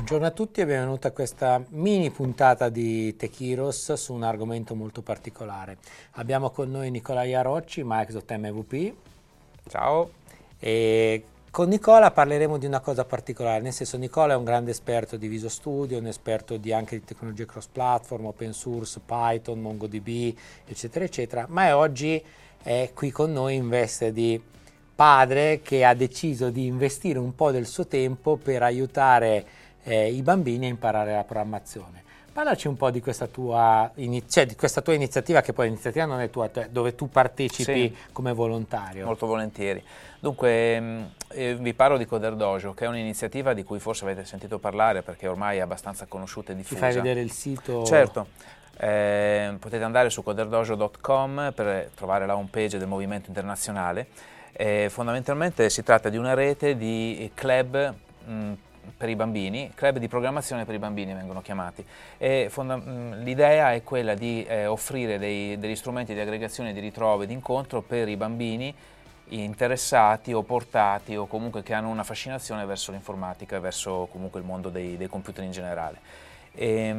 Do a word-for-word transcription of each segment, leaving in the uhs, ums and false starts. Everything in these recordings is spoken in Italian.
Buongiorno a tutti e benvenuti a questa mini puntata di Tech Heroes su un argomento molto particolare. Abbiamo con noi Nicola Iarocci, Microsoft M V P. Ciao. E con Nicola parleremo di una cosa particolare, nel senso Nicola è un grande esperto di Visual Studio, un esperto di anche di tecnologie cross-platform, open source, Python, MongoDB, eccetera, eccetera, ma è oggi è qui con noi in veste di padre che ha deciso di investire un po' del suo tempo per aiutare eh, i bambini a imparare la programmazione. Parlaci un po' di questa tua, cioè, di questa tua iniziativa, che poi l'iniziativa non è tua, dove tu partecipi sì, come volontario. Molto volentieri. Dunque eh, vi parlo di Coder Dojo, che è un'iniziativa di cui forse avete sentito parlare perché ormai è abbastanza conosciuta e diffusa. Ti fai vedere il sito? Certo. Eh, potete andare su coder dojo punto com per trovare la home page del movimento internazionale. Eh, fondamentalmente si tratta di una rete di club mh, per i bambini, club di programmazione per i bambini vengono chiamati, e l'idea è quella di eh, offrire dei, degli strumenti di aggregazione, di ritrovo e di incontro per i bambini interessati o portati o comunque che hanno una fascinazione verso l'informatica e verso comunque il mondo dei, dei computer in generale. E,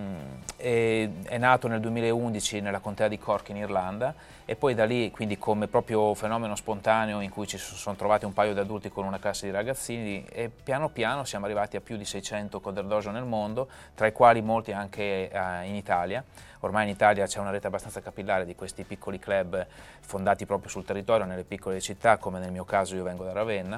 e, è nato nel duemilaundici nella contea di Cork in Irlanda e poi da lì, quindi come proprio fenomeno spontaneo in cui ci sono trovati un paio di adulti con una classe di ragazzini, e piano piano siamo arrivati a più di seicento Coder Dojo nel mondo, tra i quali molti anche eh, in Italia. Ormai in Italia c'è una rete abbastanza capillare di questi piccoli club fondati proprio sul territorio, nelle piccole città, come nel mio caso io vengo da Ravenna.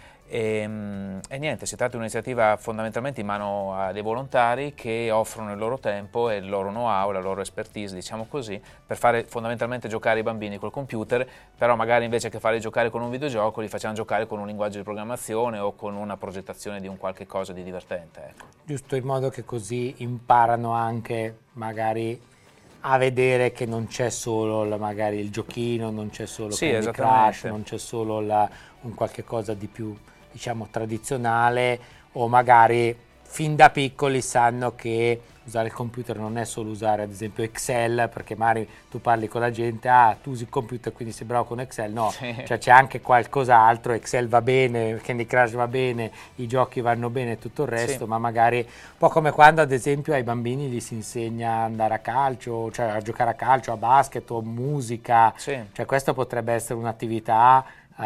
E, e niente, si tratta di un'iniziativa fondamentalmente in mano a dei volontari che offrono il loro tempo e il loro know-how, la loro expertise, diciamo così, per fare fondamentalmente giocare i bambini col computer, però magari invece che farli giocare con un videogioco li facciamo giocare con un linguaggio di programmazione o con una progettazione di un qualche cosa di divertente. Ecco. Giusto, in modo che così imparano anche magari a vedere che non c'è solo la, magari il giochino, non c'è solo sì, Candy Crush, non c'è solo la, un qualche cosa di più, diciamo, tradizionale, o magari fin da piccoli sanno che usare il computer non è solo usare ad esempio Excel, perché magari tu parli con la gente, ah tu usi il computer quindi sei bravo con Excel, no, sì. Cioè c'è anche qualcos'altro, Excel va bene, Candy Crush va bene, i giochi vanno bene e tutto il resto, sì. Ma magari un po' come quando ad esempio ai bambini gli si insegna ad andare a calcio, cioè a giocare a calcio, a basket o musica, sì. Cioè questa potrebbe essere un'attività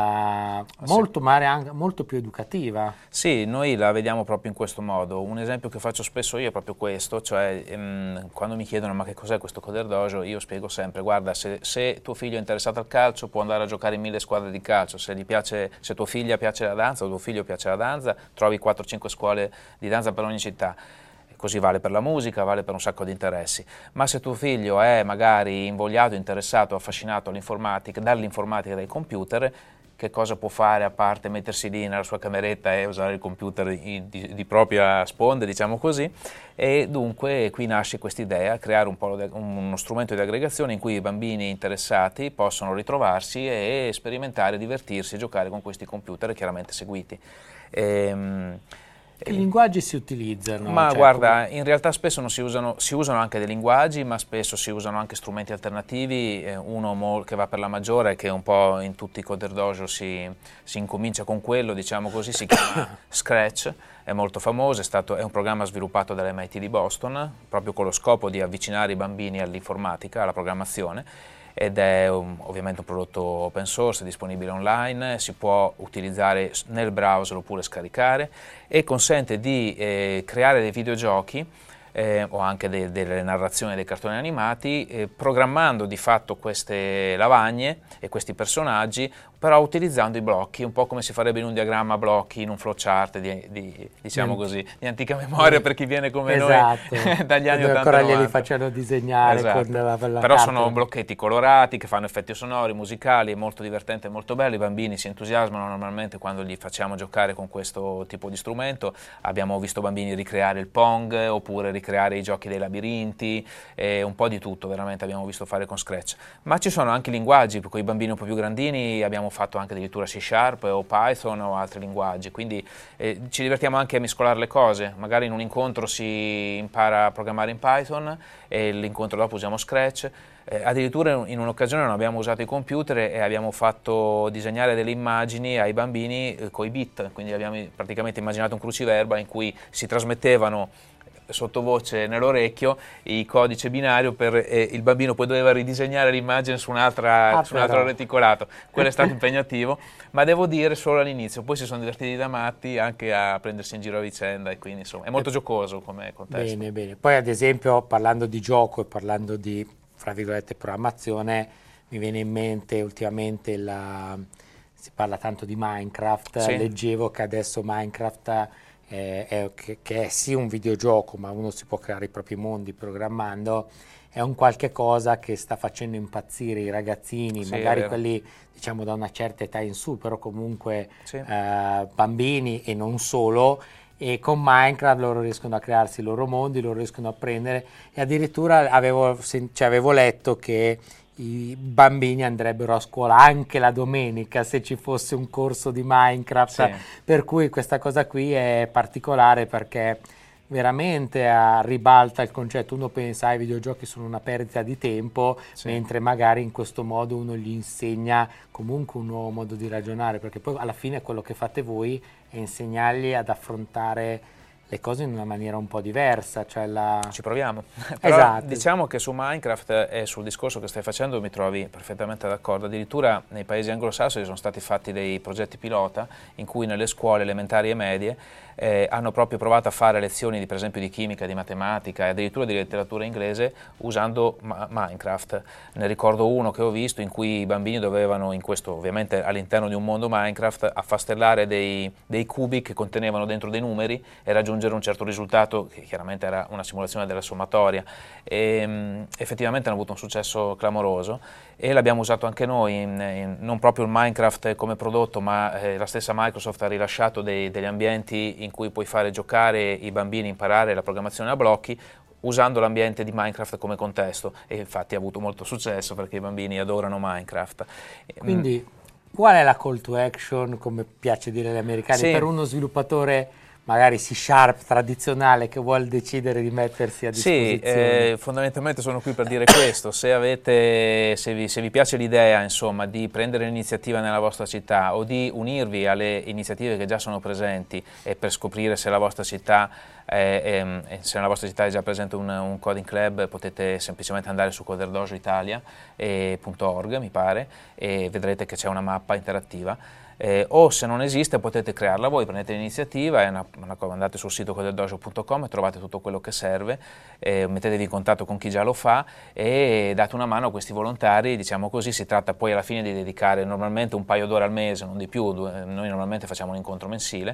Uh, molto, sì. mare, molto più educativa. Sì, noi la vediamo proprio in questo modo. Un esempio che faccio spesso io è proprio questo, cioè ehm, quando mi chiedono ma che cos'è questo Coder Dojo, io spiego sempre, guarda, se, se tuo figlio è interessato al calcio può andare a giocare in mille squadre di calcio, se gli piace, se tua figlia piace la danza o tuo figlio piace la danza, trovi quattro cinque scuole di danza per ogni città. Così vale per la musica, vale per un sacco di interessi. Ma se tuo figlio è magari invogliato, interessato, affascinato all'informatica, dall'informatica e dai computer, che cosa può fare a parte mettersi lì nella sua cameretta e usare il computer di, di, di propria sponda, diciamo così, e dunque qui nasce questa idea, creare un po' uno strumento di aggregazione in cui i bambini interessati possono ritrovarsi e sperimentare, divertirsi e giocare con questi computer chiaramente seguiti. Ehm, Che linguaggi si utilizzano? Ma cioè, guarda, come... in realtà spesso non si usano, si usano anche dei linguaggi, ma spesso si usano anche strumenti alternativi. Eh, uno che va per la maggiore, che un po' in tutti i Coder Dojo si, si incomincia con quello, diciamo così, si chiama Scratch, è molto famoso, è, stato, è un programma sviluppato dall'M I T di Boston, proprio con lo scopo di avvicinare i bambini all'informatica, alla programmazione, ed è un, ovviamente un prodotto open source, disponibile online, si può utilizzare nel browser oppure scaricare e consente di eh, creare dei videogiochi eh, o anche de, delle narrazioni dei cartoni animati, eh, programmando di fatto queste lavagne e questi personaggi, però utilizzando i blocchi, un po' come si farebbe in un diagramma a blocchi, in un flowchart di, di, diciamo così, di antica memoria per chi viene come esatto. noi dagli anni ottanta ancora glieli facciano disegnare esatto. con la, la però carta. Sono blocchetti colorati che fanno effetti sonori, musicali, è molto divertente e molto bello. I bambini si entusiasmano normalmente quando gli facciamo giocare con questo tipo di strumento. Abbiamo visto bambini ricreare il Pong oppure ricreare i giochi dei labirinti, eh, un po' di tutto veramente abbiamo visto fare con Scratch. Ma ci sono anche linguaggi, con i bambini un po' più grandini abbiamo fatto anche addirittura C Sharp o Python o altri linguaggi, quindi eh, ci divertiamo anche a mescolare le cose, magari in un incontro si impara a programmare in Python e l'incontro dopo usiamo Scratch. Eh, addirittura in un'occasione non abbiamo usato i computer e abbiamo fatto disegnare delle immagini ai bambini eh, con i bit, quindi abbiamo praticamente immaginato un cruciverba in cui si trasmettevano sottovoce nell'orecchio il codice binario per, e il bambino poi doveva ridisegnare l'immagine su, un'altra, ah, su un altro reticolato. Quello è stato impegnativo, ma devo dire solo all'inizio, poi si sono divertiti da matti anche a prendersi in giro a vicenda e quindi insomma è molto eh, giocoso come contesto. Bene, bene. Poi ad esempio parlando di gioco e parlando di, fra virgolette, programmazione, mi viene in mente ultimamente la, si parla tanto di Minecraft, sì. Leggevo che adesso Minecraft è, è, che, che è sì un videogioco, ma uno si può creare i propri mondi programmando, è un qualche cosa che sta facendo impazzire i ragazzini, sì, magari quelli diciamo da una certa età in su, però comunque sì. eh, bambini e non solo, e con Minecraft loro riescono a crearsi i loro mondi, loro riescono a prendere, e addirittura avevo, cioè avevo letto che i bambini andrebbero a scuola anche la domenica se ci fosse un corso di Minecraft, sì. Per cui questa cosa qui è particolare perché veramente a, ribalta il concetto. Uno pensa ai videogiochi sono una perdita di tempo, sì. Mentre magari in questo modo uno gli insegna comunque un nuovo modo di ragionare, perché poi alla fine quello che fate voi è insegnargli ad affrontare le cose in una maniera un po' diversa, cioè la... Ci proviamo. Però esatto. Diciamo che su Minecraft e sul discorso che stai facendo mi trovi perfettamente d'accordo. Addirittura nei paesi anglosassoni sono stati fatti dei progetti pilota in cui nelle scuole elementari e medie eh, hanno proprio provato a fare lezioni di, per esempio di chimica, di matematica e addirittura di letteratura inglese usando ma Minecraft. Ne ricordo uno che ho visto in cui i bambini dovevano, in questo ovviamente all'interno di un mondo Minecraft, affastellare dei, dei cubi che contenevano dentro dei numeri e raggiungere un certo risultato, che chiaramente era una simulazione della sommatoria, e um, effettivamente hanno avuto un successo clamoroso e l'abbiamo usato anche noi, in, in, non proprio il Minecraft come prodotto, ma eh, la stessa Microsoft ha rilasciato dei, degli ambienti in cui puoi fare giocare i bambini, imparare la programmazione a blocchi, usando l'ambiente di Minecraft come contesto, e infatti ha avuto molto successo perché i bambini adorano Minecraft. Quindi qual è la call to action, come piace dire agli americani, sì. Per uno sviluppatore magari C Sharp tradizionale che vuole decidere di mettersi a disposizione? Sì, eh, fondamentalmente sono qui per dire questo. Se, avete, se, vi, se vi piace l'idea insomma di prendere l'iniziativa nella vostra città o di unirvi alle iniziative che già sono presenti e per scoprire se la vostra città eh, eh, se nella vostra città è già presente un, un coding club, potete semplicemente andare su coderdojo italia punto org mi pare e vedrete che c'è una mappa interattiva. Eh, o se non esiste potete crearla voi, prendete l'iniziativa, andate sul sito coderdojo punto com e trovate tutto quello che serve, eh, mettetevi in contatto con chi già lo fa e date una mano a questi volontari, diciamo così. Si tratta poi alla fine di dedicare normalmente un paio d'ore al mese, non di più, due, noi normalmente facciamo un incontro mensile,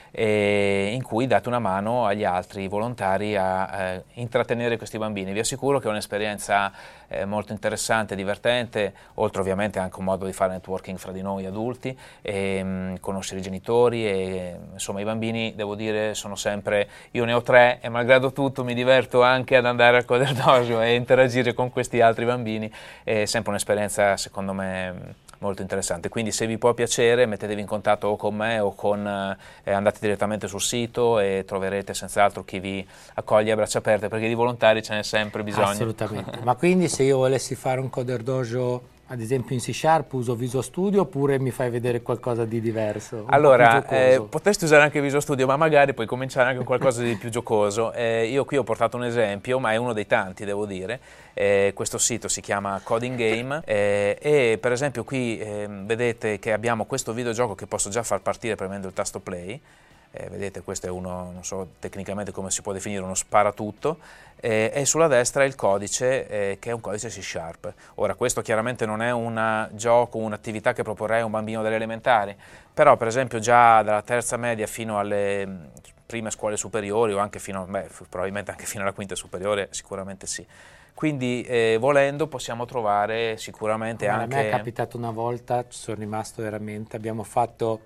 eh, in cui date una mano agli altri volontari a eh, intrattenere questi bambini. Vi assicuro che è un'esperienza eh, molto interessante, divertente, oltre ovviamente anche un modo di fare networking fra di noi adulti, e, mh, conoscere i genitori e insomma i bambini, devo dire, sono sempre, io ne ho tre e malgrado tutto mi diverto anche ad andare al coderdojo e interagire con questi altri bambini, è sempre un'esperienza secondo me molto interessante. Quindi se vi può piacere mettetevi in contatto o con me o con eh, andate direttamente sul sito e troverete senz'altro chi vi accoglie a braccia aperte, perché di volontari ce n'è sempre bisogno. Assolutamente. Ma quindi se io volessi fare un coderdojo ad esempio in C Sharp, uso Visual Studio oppure mi fai vedere qualcosa di diverso? Allora, eh, potresti usare anche Visual Studio, ma magari puoi cominciare anche con qualcosa di più giocoso. Eh, io qui ho portato un esempio, ma è uno dei tanti, devo dire. Eh, questo sito si chiama Coding Game eh, e per esempio qui eh, vedete che abbiamo questo videogioco che posso già far partire premendo il tasto play. Eh, vedete, questo è uno, non so tecnicamente come si può definire, uno sparatutto, eh, e sulla destra è il codice eh, che è un codice C Sharp. Ora, questo chiaramente non è un gioco, un'attività che proporrei a un bambino delle elementari, però per esempio già dalla terza media fino alle prime scuole superiori o anche fino, beh, probabilmente anche fino alla quinta superiore, sicuramente sì. Quindi eh, volendo possiamo trovare sicuramente Allora, anche... A me è capitato una volta, ci sono rimasto veramente, abbiamo fatto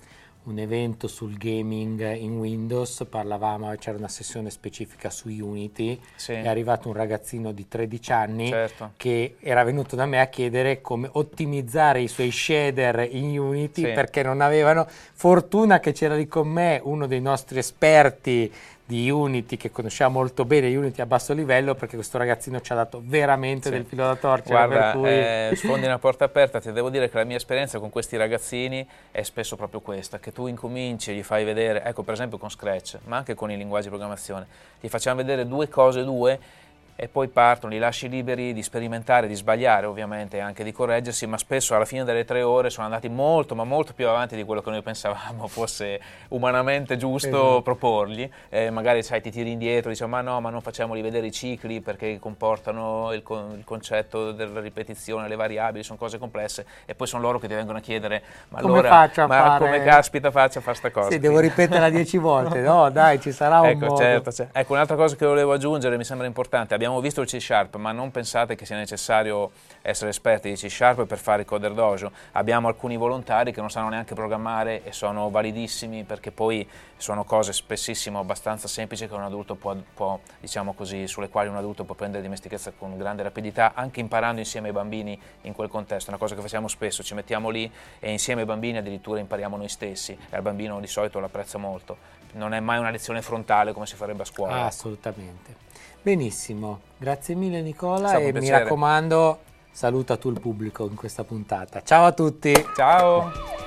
un evento sul gaming in Windows, parlavamo, c'era una sessione specifica su Unity, sì. È arrivato un ragazzino di tredici anni certo. che era venuto da me a chiedere come ottimizzare i suoi shader in Unity, sì. perché non avevano, fortuna che c'era lì con me uno dei nostri esperti di Unity, che conosciamo molto bene Unity a basso livello, perché questo ragazzino ci ha dato veramente sì. del filo da torcere. Guarda, per cui... eh, sfondi una porta aperta, ti devo dire che la mia esperienza con questi ragazzini è spesso proprio questa, che tu incominci, gli fai vedere, ecco per esempio con Scratch, ma anche con i linguaggi di programmazione, gli facciamo vedere due cose, due, e poi partono, li lasci liberi di sperimentare, di sbagliare ovviamente e anche di correggersi, ma spesso alla fine delle tre ore sono andati molto ma molto più avanti di quello che noi pensavamo fosse umanamente giusto esatto. proporgli, eh, magari sai, ti tiri indietro, diciamo ma no, ma non facciamoli vedere i cicli perché comportano il, con, il concetto della ripetizione, le variabili, sono cose complesse, e poi sono loro che ti vengono a chiedere ma come allora faccio a ma fare... come caspita faccio a fare sta cosa? Sì, devo ripeterla dieci volte, no dai, ci sarà un ecco, modo. Certo, certo. Ecco, un'altra cosa che volevo aggiungere, mi sembra importante, abbiamo Abbiamo visto il C Sharp, ma non pensate che sia necessario essere esperti di C Sharp per fare il Coder Dojo. Abbiamo alcuni volontari che non sanno neanche programmare e sono validissimi, perché poi sono cose spessissimo abbastanza semplici che un adulto può, può, diciamo così, sulle quali un adulto può prendere dimestichezza con grande rapidità, anche imparando insieme ai bambini in quel contesto. È una cosa che facciamo spesso, ci mettiamo lì e insieme ai bambini addirittura impariamo noi stessi, e al bambino di solito l'apprezza molto. Non è mai una lezione frontale come si farebbe a scuola. Ah, assolutamente. Benissimo, grazie mille Nicola, e mi piacere. raccomando saluta tu il pubblico in questa puntata. Ciao a tutti! Ciao!